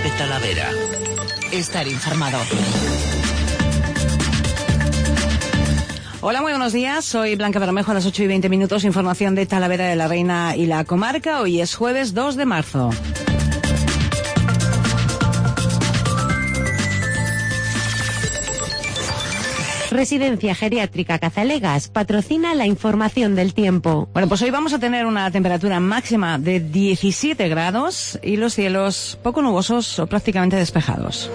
de Talavera. Estar informado. Hola, muy buenos días. Soy Blanca Bermejo, a las 8:20. Información de Talavera de la Reina y la comarca. Hoy es jueves 2 de marzo. Residencia Geriátrica Cazalegas patrocina la información del tiempo. Bueno, pues hoy vamos a tener una temperatura máxima de 17 grados y los cielos poco nubosos o prácticamente despejados.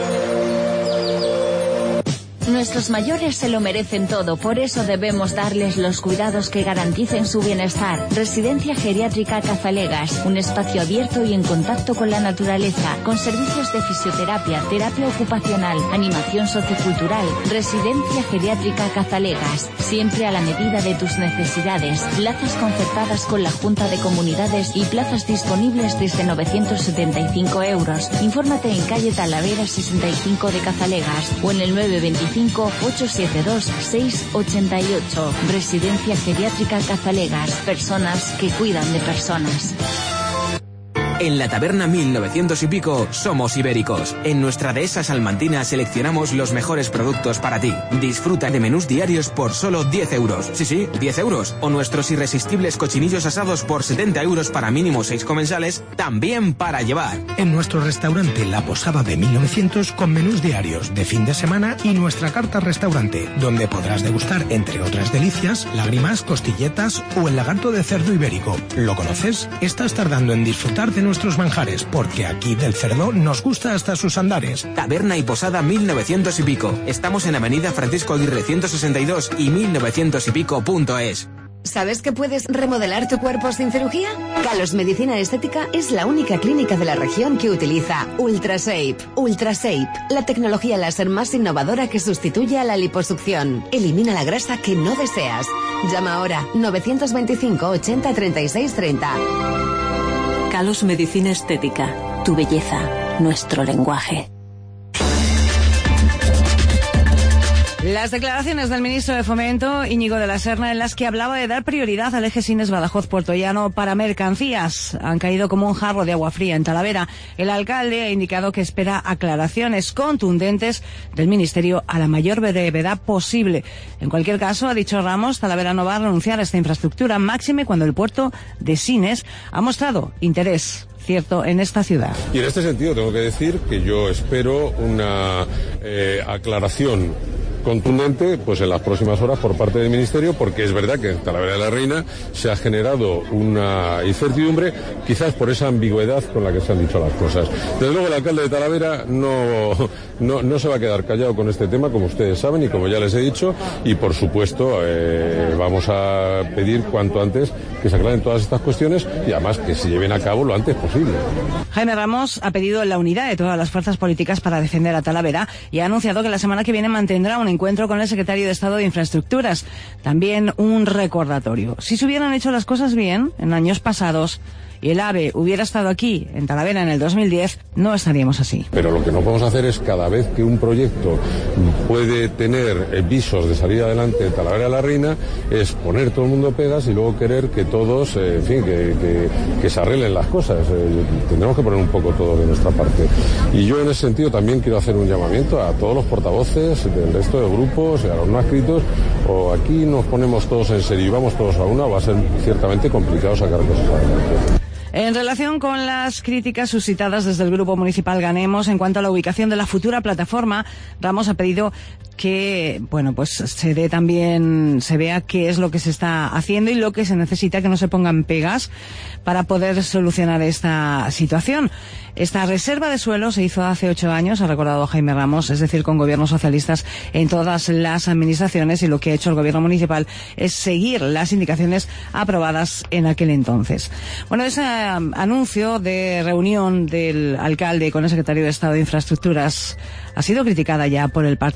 Nuestros mayores se lo merecen todo, por eso debemos darles los cuidados que garanticen su bienestar. Residencia Geriátrica Cazalegas, un espacio abierto y en contacto con la naturaleza, con servicios de fisioterapia, terapia ocupacional, animación sociocultural. Residencia Geriátrica Cazalegas, siempre a la medida de tus necesidades. Plazas concertadas con la Junta de Comunidades y plazas disponibles desde 975 euros. Infórmate en calle Talavera 65 de Cazalegas o en el 925-872-688. Residencia Geriátrica Cazalegas. Personas que cuidan de personas. En la taberna 1900 y pico somos ibéricos. En nuestra dehesa salmantina seleccionamos los mejores productos para ti. Disfruta de menús diarios por solo 10 euros. Sí, 10 euros. O nuestros irresistibles cochinillos asados por 70 euros para mínimo 6 comensales, también para llevar. En nuestro restaurante La Posada de 1900 con menús diarios de fin de semana y nuestra carta restaurante, donde podrás degustar, entre otras delicias, lágrimas, costilletas o el lagarto de cerdo ibérico. ¿Lo conoces? Estás tardando en disfrutar de nuestros manjares, porque aquí del cerdo nos gusta hasta sus andares. Taberna y Posada 1900 y pico. Estamos en Avenida Francisco Aguirre 162 y 1900ypico.es. ¿Sabes que puedes remodelar tu cuerpo sin cirugía? Kalos Medicina Estética es la única clínica de la región que utiliza Ultrashape. Ultrashape, la tecnología láser más innovadora que sustituye a la liposucción. Elimina la grasa que no deseas. Llama ahora 925 80 36 30. Kalos Medicina Estética. Tu belleza, nuestro lenguaje. Las declaraciones del ministro de Fomento, Íñigo de la Serna, en las que hablaba de dar prioridad al eje Sines Badajoz-Puerto Llano para mercancías, han caído como un jarro de agua fría en Talavera. El alcalde ha indicado que espera aclaraciones contundentes del ministerio a la mayor brevedad posible. En cualquier caso, ha dicho Ramos, Talavera no va a renunciar a esta infraestructura, máxime cuando el puerto de Sines ha mostrado interés cierto en esta ciudad. Y en este sentido tengo que decir que yo espero una aclaración contundente pues en las próximas horas por parte del Ministerio, porque es verdad que en Talavera de la Reina se ha generado una incertidumbre, quizás por esa ambigüedad con la que se han dicho las cosas. Desde luego el alcalde de Talavera no se va a quedar callado con este tema, como ustedes saben y como ya les he dicho, y por supuesto vamos a pedir cuanto antes que se aclaren todas estas cuestiones y además que se lleven a cabo lo antes posible. Jaime Ramos ha pedido la unidad de todas las fuerzas políticas para defender a Talavera y ha anunciado que la semana que viene mantendrá un encuentro con el secretario de Estado de Infraestructuras. También un recordatorio. Si se hubieran hecho las cosas bien en años pasados y el AVE hubiera estado aquí, en Talavera, en el 2010, no estaríamos así. Pero lo que no podemos hacer es, cada vez que un proyecto puede tener visos de salir adelante en Talavera de la Reina, es poner todo el mundo pegas y luego querer que todos, en fin, que se arreglen las cosas. Tendremos que poner un poco todo de nuestra parte. Y yo en ese sentido también quiero hacer un llamamiento a todos los portavoces del resto de grupos y a los no adscritos, o aquí nos ponemos todos en serio y vamos todos a una, o va a ser ciertamente complicado sacar cosas adelante. En relación con las críticas suscitadas desde el Grupo Municipal Ganemos en cuanto a la ubicación de la futura plataforma, Ramos ha pedido que, pues se vea qué es lo que se está haciendo y lo que se necesita, que no se pongan pegas para poder solucionar esta situación. Esta reserva de suelo se hizo hace 8 años, ha recordado Jaime Ramos, es decir, con gobiernos socialistas en todas las administraciones, y lo que ha hecho el gobierno municipal es seguir las indicaciones aprobadas en aquel entonces. Bueno, ese anuncio de reunión del alcalde con el secretario de Estado de Infraestructuras ha sido criticada ya por el Partido Socialista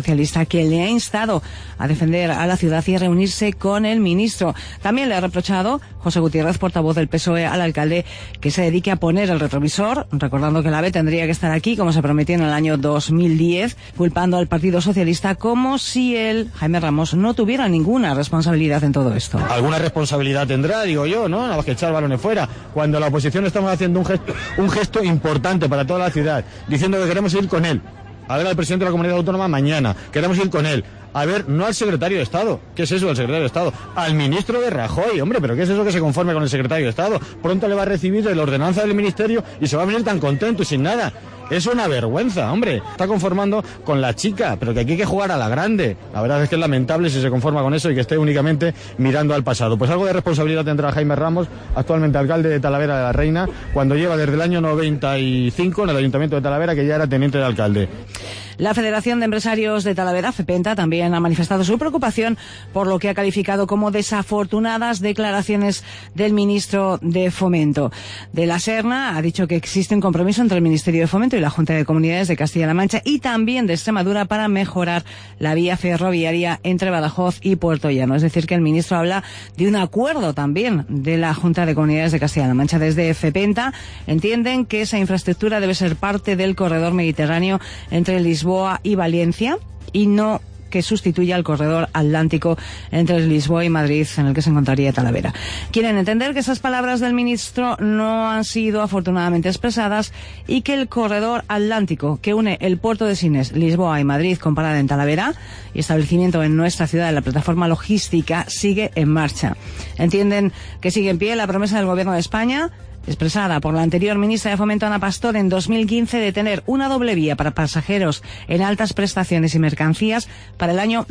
Socialista, que le ha instado a defender a la ciudad y a reunirse con el ministro. También le ha reprochado José Gutiérrez, portavoz del PSOE, al alcalde que se dedique a poner el retrovisor, recordando que el AVE tendría que estar aquí, como se prometió en el año 2010, culpando al Partido Socialista como si él, Jaime Ramos, no tuviera ninguna responsabilidad en todo esto. Alguna responsabilidad tendrá, digo yo, ¿no? Nada más que echar balones fuera. Cuando la oposición estamos haciendo un gesto importante para toda la ciudad, diciendo que queremos ir con él. A ver al presidente de la comunidad autónoma mañana, queremos ir con él. A ver, no al secretario de Estado. ¿Qué es eso del secretario de Estado? Al ministro de Rajoy, hombre, pero ¿qué es eso que se conforme con el secretario de Estado? Pronto le va a recibir la ordenanza del ministerio y se va a venir tan contento y sin nada. Es una vergüenza, hombre. Está conformando con la chica, pero que aquí hay que jugar a la grande. La verdad es que es lamentable si se conforma con eso y que esté únicamente mirando al pasado. Pues algo de responsabilidad tendrá Jaime Ramos, actualmente alcalde de Talavera de la Reina, cuando lleva desde el año 95 en el Ayuntamiento de Talavera, que ya era teniente de alcalde. La Federación de Empresarios de Talavera, FEPENTA, también ha manifestado su preocupación por lo que ha calificado como desafortunadas declaraciones del ministro de Fomento. De la Serna ha dicho que existe un compromiso entre el Ministerio de Fomento y la Junta de Comunidades de Castilla-La Mancha y también de Extremadura para mejorar la vía ferroviaria entre Badajoz y Puerto Llano. Es decir, que el ministro habla de un acuerdo también de la Junta de Comunidades de Castilla-La Mancha. Desde FEPENTA entienden que esa infraestructura debe ser parte del corredor mediterráneo entre Lisboa y Valencia y no que sustituya al corredor atlántico entre Lisboa y Madrid, en el que se encontraría Talavera. Quieren entender que esas palabras del ministro no han sido afortunadamente expresadas y que el corredor atlántico que une el puerto de Sines, Lisboa y Madrid con parada en Talavera y establecimiento en nuestra ciudad de la plataforma logística sigue en marcha. Entienden que sigue en pie la promesa del Gobierno de España, expresada por la anterior ministra de Fomento, Ana Pastor, en 2015, de tener una doble vía para pasajeros en altas prestaciones y mercancías para el año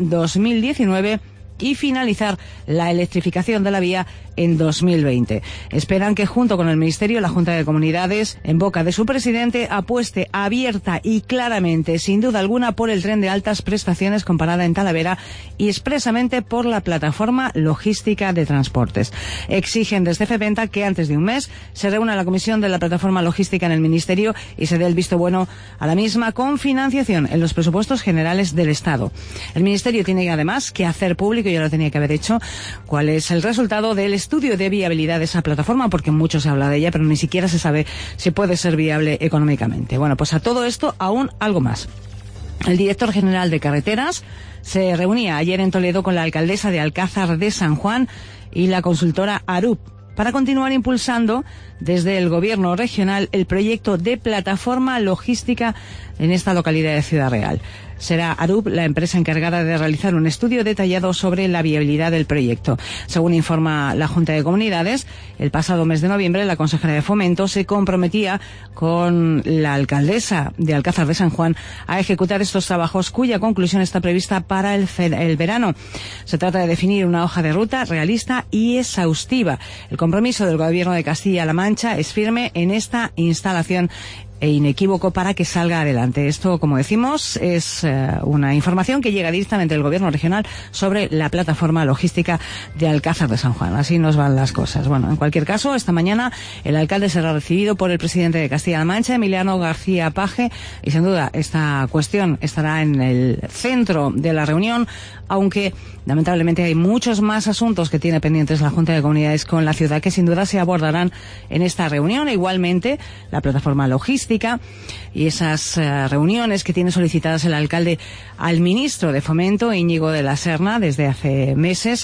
2019 y finalizar la electrificación de la vía en 2020. Esperan que junto con el Ministerio, la Junta de Comunidades, en boca de su presidente, apueste abierta y claramente, sin duda alguna, por el tren de altas prestaciones con parada en Talavera y expresamente por la plataforma logística de transportes. Exigen desde FEPENTA que antes de un mes se reúna la comisión de la plataforma logística en el Ministerio y se dé el visto bueno a la misma con financiación en los presupuestos generales del Estado. El Ministerio tiene además que hacer público, ya lo tenía que haber hecho, cuál es el resultado del estudio de viabilidad de esa plataforma, porque mucho se habla de ella, pero ni siquiera se sabe si puede ser viable económicamente. Bueno, pues a todo esto aún algo más. El director general de Carreteras se reunía ayer en Toledo con la alcaldesa de Alcázar de San Juan y la consultora Arup para continuar impulsando desde el gobierno regional el proyecto de plataforma logística en esta localidad de Ciudad Real. Será Arup la empresa encargada de realizar un estudio detallado sobre la viabilidad del proyecto. Según informa la Junta de Comunidades, el pasado mes de noviembre la consejera de Fomento se comprometía con la alcaldesa de Alcázar de San Juan a ejecutar estos trabajos, cuya conclusión está prevista para el verano. Se trata de definir una hoja de ruta realista y exhaustiva. El compromiso del Gobierno de Castilla-La Mancha es firme en esta instalación e inequívoco para que salga adelante. Esto, como decimos, es una información que llega directamente del Gobierno regional sobre la plataforma logística de Alcázar de San Juan. Así nos van las cosas. Bueno, en cualquier caso, esta mañana el alcalde será recibido por el presidente de Castilla-La Mancha, Emiliano García Paje, y sin duda esta cuestión estará en el centro de la reunión, aunque lamentablemente hay muchos más asuntos que tiene pendientes la Junta de Comunidades con la ciudad que sin duda se abordarán en esta reunión. E igualmente, la plataforma logística y esas reuniones que tiene solicitadas el alcalde al ministro de Fomento, Íñigo de la Serna, desde hace meses,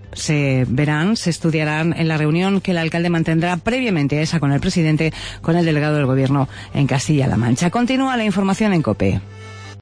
se estudiarán en la reunión que el alcalde mantendrá previamente a esa con el presidente, con el delegado del Gobierno en Castilla-La Mancha. Continúa la información en COPE.